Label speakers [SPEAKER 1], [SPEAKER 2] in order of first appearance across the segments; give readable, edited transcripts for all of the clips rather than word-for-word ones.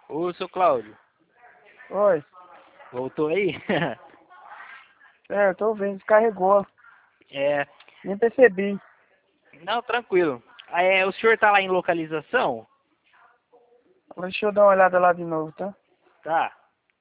[SPEAKER 1] Ô, seu Cláudio,
[SPEAKER 2] Oi.
[SPEAKER 1] voltou aí?
[SPEAKER 2] Eu tô vendo, descarregou.
[SPEAKER 1] É,
[SPEAKER 2] Nem percebi.
[SPEAKER 1] não, tranquilo. O senhor tá lá em localização?
[SPEAKER 2] Deixa eu dar uma olhada lá de novo, tá?
[SPEAKER 1] Tá.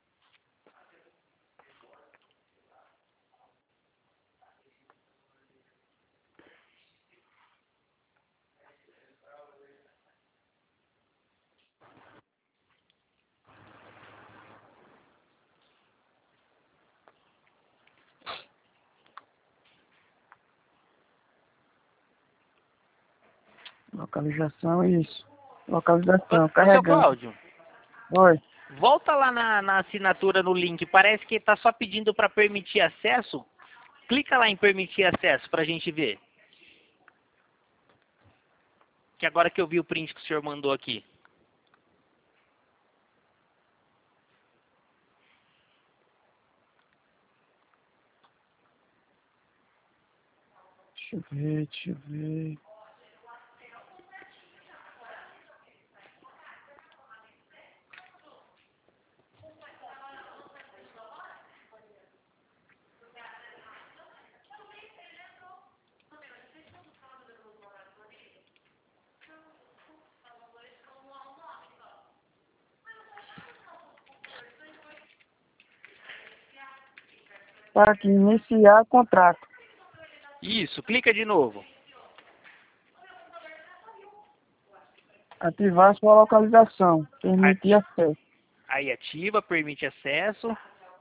[SPEAKER 2] Localização, isso. Localização,
[SPEAKER 1] Ô, seu
[SPEAKER 2] carregando.
[SPEAKER 1] Cláudio,
[SPEAKER 2] Oi.
[SPEAKER 1] volta lá na assinatura no link. Parece que tá só pedindo para permitir acesso. Clica lá em permitir acesso pra gente ver. Que agora que eu vi o print que o senhor mandou aqui.
[SPEAKER 2] Deixa eu ver. Tá aqui, iniciar contrato.
[SPEAKER 1] Isso, clica de novo.
[SPEAKER 2] Ativar sua localização. Permitir acesso.
[SPEAKER 1] Aí ativa, permite acesso.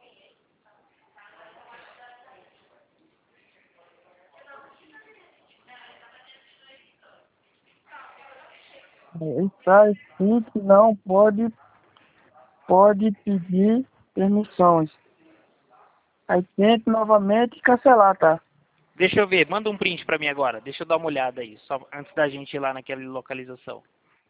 [SPEAKER 2] Está escrito não pode pedir permissões. Aí tente novamente e cancelar, tá?
[SPEAKER 1] Deixa eu ver, manda um print pra mim agora. Deixa eu dar uma olhada aí, só antes da gente ir lá naquela localização.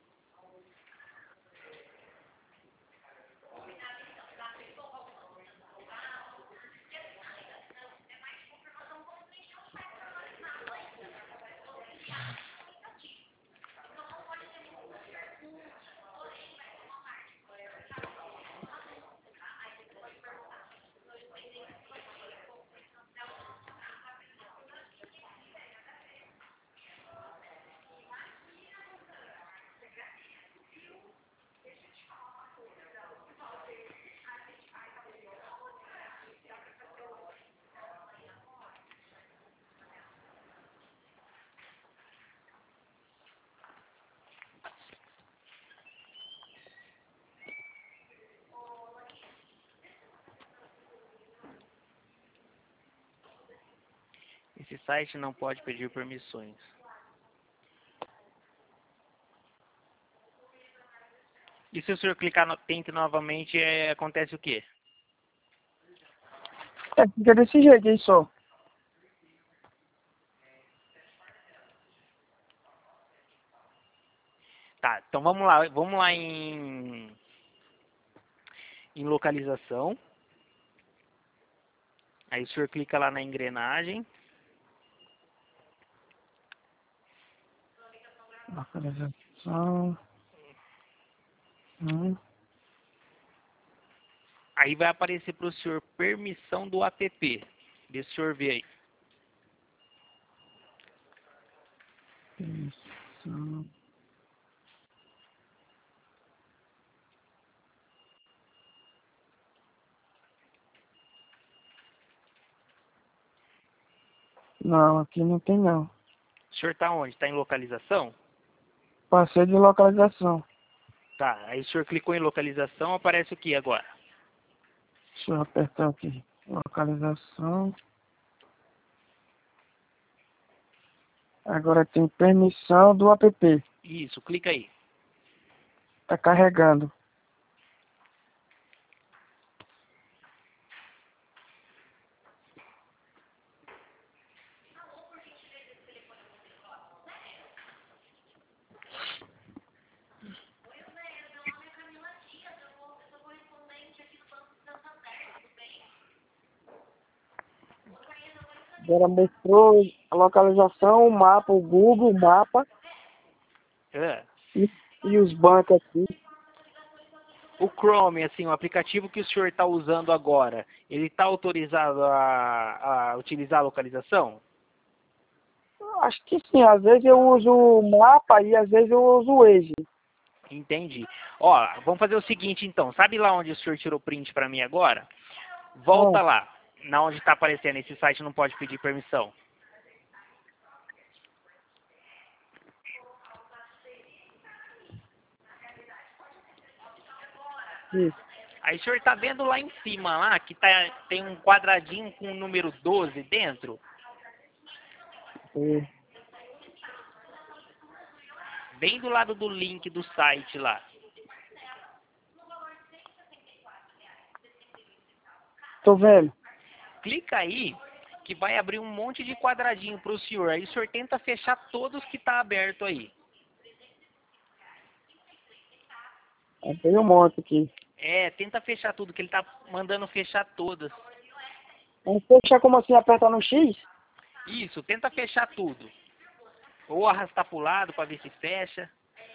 [SPEAKER 1] Esse site não pode pedir permissões. E se o senhor clicar no tente novamente, acontece o quê?
[SPEAKER 2] Fica desse jeito aí só.
[SPEAKER 1] Tá, então vamos lá em localização. Aí o senhor clica lá na engrenagem.
[SPEAKER 2] Localização.
[SPEAKER 1] Aí vai aparecer para o senhor permissão do app. Deixa o senhor ver aí.
[SPEAKER 2] Permissão. Não, aqui não tem não.
[SPEAKER 1] O senhor tá onde? Tá em localização?
[SPEAKER 2] Passei de localização.
[SPEAKER 1] Tá, aí o senhor clicou em localização, aparece o que agora?
[SPEAKER 2] Deixa eu apertar aqui. Localização. Agora tem permissão do app.
[SPEAKER 1] Isso, clica aí.
[SPEAKER 2] Tá carregando. Agora mostrou a localização, o mapa, o Google Mapa
[SPEAKER 1] É.
[SPEAKER 2] e os bancos aqui.
[SPEAKER 1] O Chrome, assim, o aplicativo que o senhor está usando agora, ele está autorizado a utilizar a localização?
[SPEAKER 2] Acho que sim, às vezes eu uso o mapa e às vezes eu uso o Waze.
[SPEAKER 1] Entendi. Ó, vamos fazer o seguinte então. Sabe lá onde o senhor tirou print para mim agora?
[SPEAKER 2] Ah,
[SPEAKER 1] Volta lá. Na onde está aparecendo esse site não pode pedir permissão.
[SPEAKER 2] isso.
[SPEAKER 1] Aí o senhor está vendo lá em cima, lá, que tem um quadradinho com o número 12 dentro?
[SPEAKER 2] É.
[SPEAKER 1] Bem do lado do link do site lá.
[SPEAKER 2] Tô vendo.
[SPEAKER 1] Clica aí, que vai abrir um monte de quadradinho para o senhor. Aí o senhor tenta fechar todos que tá aberto aí.
[SPEAKER 2] Tem um monte aqui.
[SPEAKER 1] É, tenta fechar tudo, que ele tá mandando fechar todas.
[SPEAKER 2] Vamos fechar como assim, apertar no X?
[SPEAKER 1] Isso, tenta fechar tudo. Ou arrastar pro lado para ver se fecha.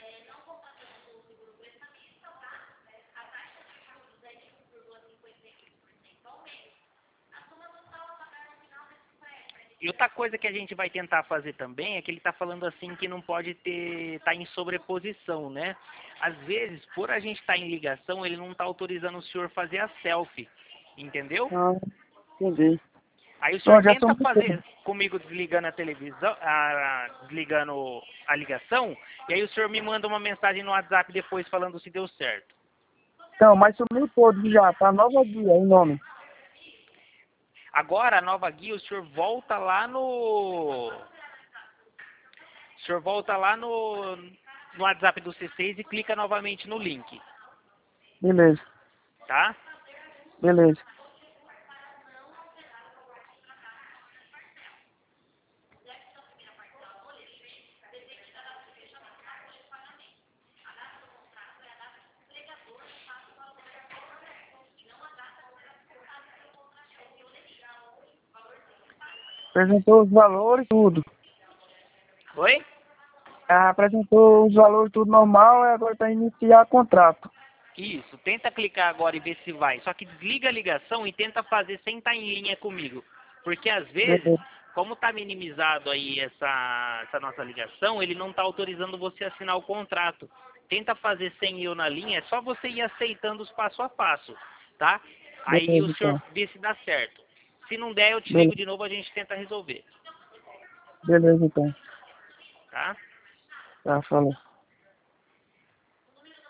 [SPEAKER 1] E outra coisa que a gente vai tentar fazer também é que ele está falando assim que não pode tá em sobreposição, né? Às vezes, por a gente estar em ligação, ele não está autorizando o senhor fazer a selfie, entendeu?
[SPEAKER 2] Ah, entendi.
[SPEAKER 1] Aí o senhor
[SPEAKER 2] Pronto, já
[SPEAKER 1] tenta
[SPEAKER 2] estamos
[SPEAKER 1] fazer comigo desligando a televisão, desligando a ligação, e aí o senhor me manda uma mensagem no WhatsApp depois falando se deu certo.
[SPEAKER 2] Então, mas sumiu todo já, tá nova guia, em nome.
[SPEAKER 1] Agora, a nova guia, o senhor volta lá no... O senhor volta lá no WhatsApp do C6 e clica novamente no link,
[SPEAKER 2] Beleza,
[SPEAKER 1] tá?
[SPEAKER 2] beleza. Apresentou os valores, tudo.
[SPEAKER 1] Oi?
[SPEAKER 2] Ah, apresentou os valores, tudo normal, e agora para iniciar contrato.
[SPEAKER 1] Isso, tenta clicar agora e ver se vai. Só que desliga a ligação e tenta fazer sem estar em linha comigo. Porque às vezes,
[SPEAKER 2] Beleza,
[SPEAKER 1] como está minimizado aí essa nossa ligação, ele não está autorizando você a assinar o contrato. Tenta fazer sem eu na linha, é só você ir aceitando os passo a passo, tá? Aí o
[SPEAKER 2] beleza,
[SPEAKER 1] senhor
[SPEAKER 2] então.
[SPEAKER 1] vê se dá certo. Se não der, eu te ligo
[SPEAKER 2] Beleza,
[SPEAKER 1] de novo, a gente tenta resolver,
[SPEAKER 2] beleza, então.
[SPEAKER 1] tá?
[SPEAKER 2] Tá, falou.